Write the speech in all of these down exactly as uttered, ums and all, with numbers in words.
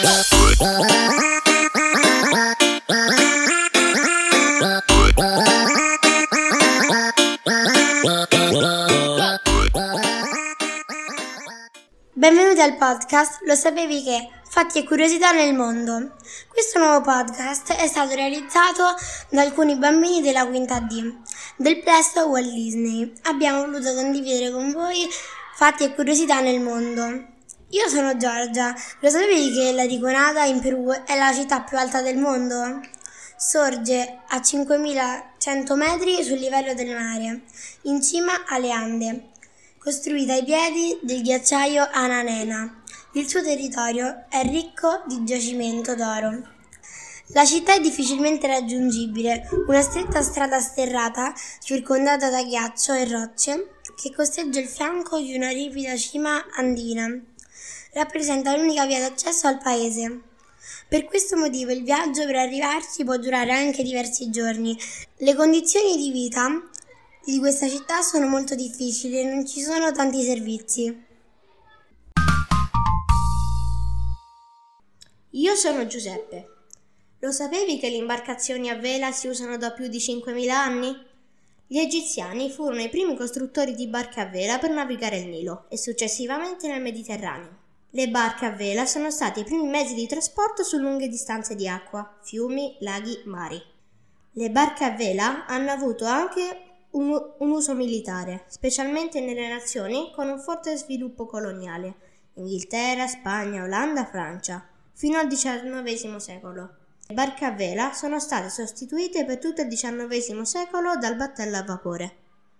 Benvenuti al podcast Lo sapevi che? Fatti e curiosità nel mondo. Questo nuovo podcast è stato realizzato da alcuni bambini della quinta D del Plesso Walt Disney. Abbiamo voluto condividere con voi fatti e curiosità nel mondo. Io sono Giorgia. Lo sapevi che la Ticonada in Perù è la città più alta del mondo? Sorge a cinquemilacento metri sul livello del mare, in cima alle Ande, costruita ai piedi del ghiacciaio Ananena. Il suo territorio è ricco di giacimento d'oro. La città è difficilmente raggiungibile, una stretta strada sterrata circondata da ghiaccio e rocce che costeggia il fianco di una ripida cima andina. Rappresenta l'unica via d'accesso al paese. Per questo motivo il viaggio per arrivarci può durare anche diversi giorni. Le condizioni di vita di questa città sono molto difficili e non ci sono tanti servizi. Io sono Giuseppe. Lo sapevi che le imbarcazioni a vela si usano da più di cinquemila anni? Gli egiziani furono i primi costruttori di barche a vela per navigare il Nilo e successivamente nel Mediterraneo. Le barche a vela sono stati i primi mezzi di trasporto su lunghe distanze di acqua, fiumi, laghi, mari. Le barche a vela hanno avuto anche Un, un uso militare, specialmente nelle nazioni con un forte sviluppo coloniale, Inghilterra, Spagna, Olanda, Francia, fino al diciannovesimo secolo. Le barche a vela sono state sostituite per tutto il diciannovesimo secolo dal battello a vapore.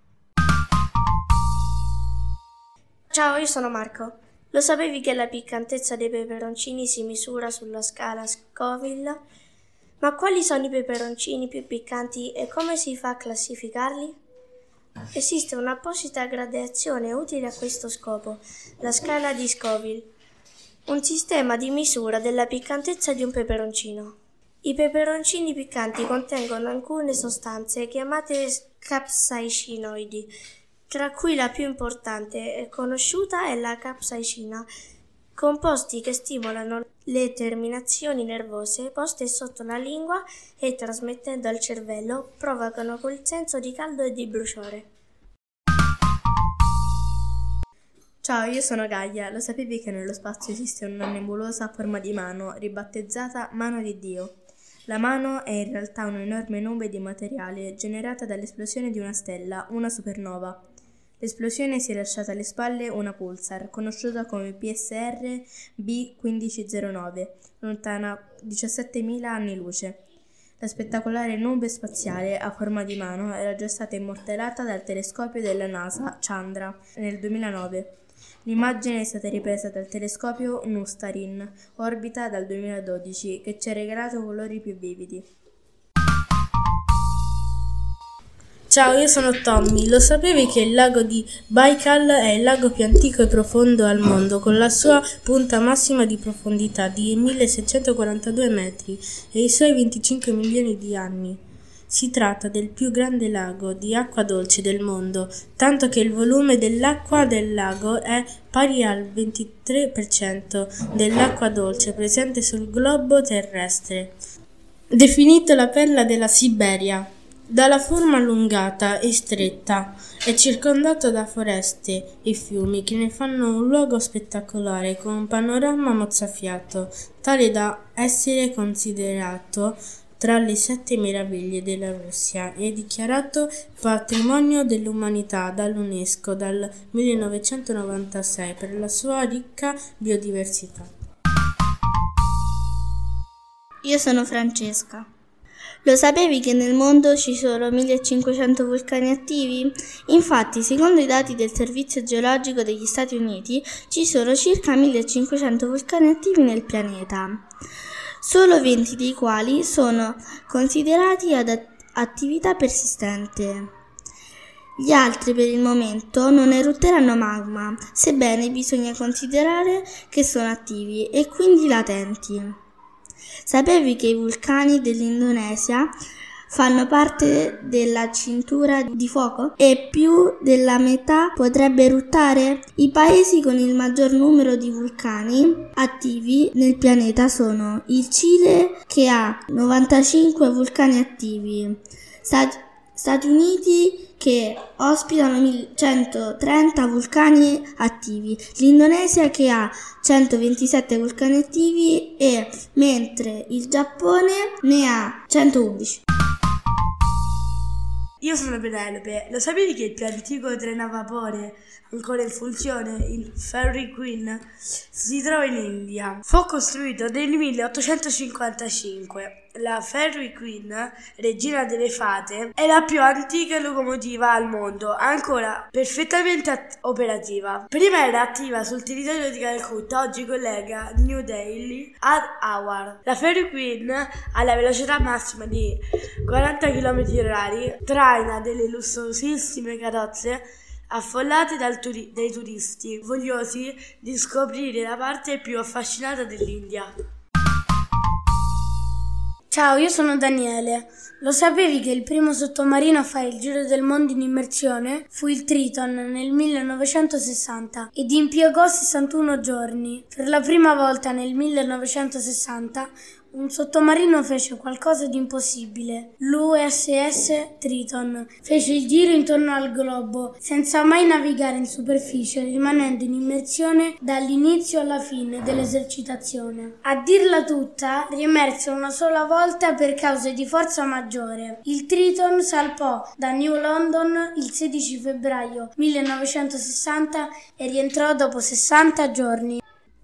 Ciao, io sono Marco. Lo sapevi che la piccantezza dei peperoncini si misura sulla scala Scoville? Ma quali sono i peperoncini più piccanti e come si fa a classificarli? Esiste un'apposita gradazione utile a questo scopo, la scala di Scoville, un sistema di misura della piccantezza di un peperoncino. I peperoncini piccanti contengono alcune sostanze chiamate capsaicinoidi, tra cui la più importante e conosciuta è la capsaicina, composti che stimolano le terminazioni nervose poste sotto la lingua e trasmettendo al cervello provocano quel senso di caldo e di bruciore. Ciao, io sono Gaia. Lo sapevi che nello spazio esiste una nebulosa a forma di mano, ribattezzata Mano di Dio? La mano è in realtà un'enorme nube di materiale generata dall'esplosione di una stella, una supernova. L'esplosione si è lasciata alle spalle una pulsar, conosciuta come P S R B quindici zero nove, lontana diciassettemila anni luce. La spettacolare nube spaziale a forma di mano era già stata immortalata dal telescopio della NASA Chandra nel duemilanove. L'immagine è stata ripresa dal telescopio Nustarin, orbita dal duemiladodici, che ci ha regalato colori più vividi. Ciao, io sono Tommy. Lo sapevi che il lago di Baikal è il lago più antico e profondo al mondo, con la sua punta massima di profondità di milleseicentoquarantadue metri e i suoi venticinque milioni di anni? Si tratta del più grande lago di acqua dolce del mondo, tanto che il volume dell'acqua del lago è pari al ventitré per cento dell'acqua dolce presente sul globo terrestre. Definito la perla della Siberia, dalla forma allungata e stretta, è circondato da foreste e fiumi che ne fanno un luogo spettacolare con un panorama mozzafiato, tale da essere considerato tra le sette meraviglie della Russia e dichiarato patrimonio dell'umanità dall'UNESCO dal millenovecentonovantasei per la sua ricca biodiversità. Io sono Francesca. Lo sapevi che nel mondo ci sono millecinquecento vulcani attivi? Infatti, secondo i dati del Servizio Geologico degli Stati Uniti, ci sono circa millecinquecento vulcani attivi nel pianeta, solo venti dei quali sono considerati ad attività persistente. Gli altri per il momento non erutteranno magma, sebbene bisogna considerare che sono attivi e quindi latenti. Sapevi che i vulcani dell'Indonesia fanno parte della cintura di fuoco e più della metà potrebbe eruttare. I paesi con il maggior numero di vulcani attivi nel pianeta sono il Cile, che ha novantacinque vulcani attivi, Stati, Stati Uniti, che ospitano centotrenta vulcani attivi, l'Indonesia, che ha centoventisette vulcani attivi, e mentre il Giappone ne ha centoundici. Io sono Penelope. Lo sapevi che il più antico treno a vapore ancora in funzione, il Fairy Queen, si trova in India? Fu costruito nel milleottocentocinquantacinque. La Fairy Queen, regina delle fate, è la più antica locomotiva al mondo, ancora perfettamente at- operativa. Prima era attiva sul territorio di Calcutta, oggi collega New Delhi ad Howrah. La Fairy Queen ha la velocità massima di quaranta chilometri orari, traina delle lussuosissime carrozze affollate dal turi- dai turisti vogliosi di scoprire la parte più affascinata dell'India. Ciao, io sono Daniele. Lo sapevi che il primo sottomarino a fare il giro del mondo in immersione fu il Triton nel millenovecentosessanta ed impiegò sessantuno giorni. Per la prima volta nel millenovecentosessanta un sottomarino fece qualcosa di impossibile. L'U S S Triton fece il giro intorno al globo senza mai navigare in superficie, rimanendo in immersione dall'inizio alla fine dell'esercitazione. A dirla tutta, riemerse una sola volta per cause di forza maggiore. Il Triton salpò da New London il sedici febbraio millenovecentosessanta e rientrò dopo sessanta giorni.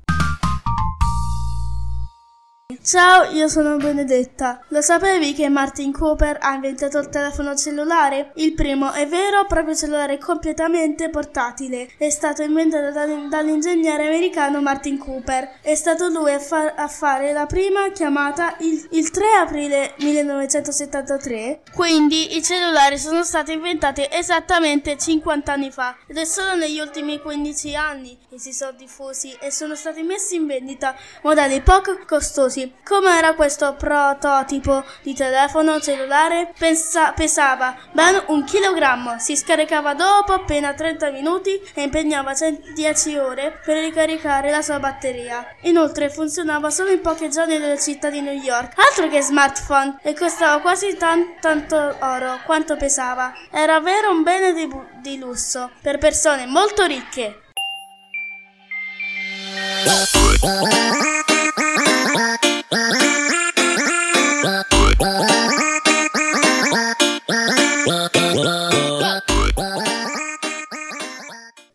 Ciao, io sono Benedetta. Lo sapevi che Martin Cooper ha inventato il telefono cellulare? Il primo e vero proprio cellulare completamente portatile. È stato inventato dall'ingegnere americano Martin Cooper. È stato lui a, fa- a fare la prima chiamata il, il tre aprile millenovecentosettantatré. Quindi i cellulari sono stati inventati esattamente cinquanta anni fa ed è solo negli ultimi quindici anni che si sono diffusi e sono stati messi in vendita modelli poco costosi. Come era questo prototipo di telefono cellulare? Pensa- pesava ben un chilogrammo, si scaricava dopo appena trenta minuti e impegnava dieci ore per ricaricare la sua batteria. Inoltre funzionava solo in poche zone della città di New York, altro che smartphone, e costava quasi tan- tanto oro quanto pesava. Era vero un bene di, bu- di lusso per persone molto ricche.